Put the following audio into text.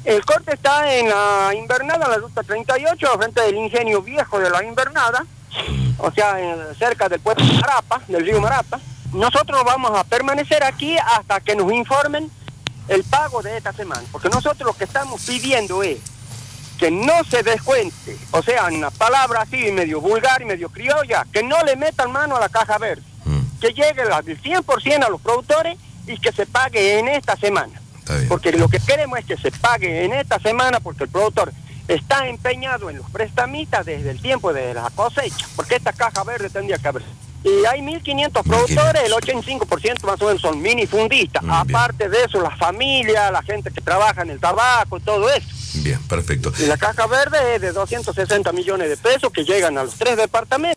El corte está en la Invernada, en la ruta 38, frente del ingenio viejo de la Invernada, o sea, cerca del puerto de Marapa, del río Marapa. Nosotros vamos a permanecer aquí hasta que nos informen el pago de esta semana, porque nosotros lo que estamos pidiendo es que no se descuente, o sea, en una palabra así medio vulgar y medio criolla, que no le metan mano a la caja verde, que llegue del 100% a los productores y que se pague en esta semana. Porque lo que queremos es que se pague en esta semana, porque el productor está empeñado en los prestamistas desde el tiempo de la cosecha, porque esta caja verde tendría que haber. Y hay 1.500 productores, el 85% más o menos son minifundistas. Aparte de eso, la familia, la gente que trabaja en el tabaco, todo eso. Bien, perfecto. Y la caja verde es de 260 millones de pesos que llegan a los 3 departamentos.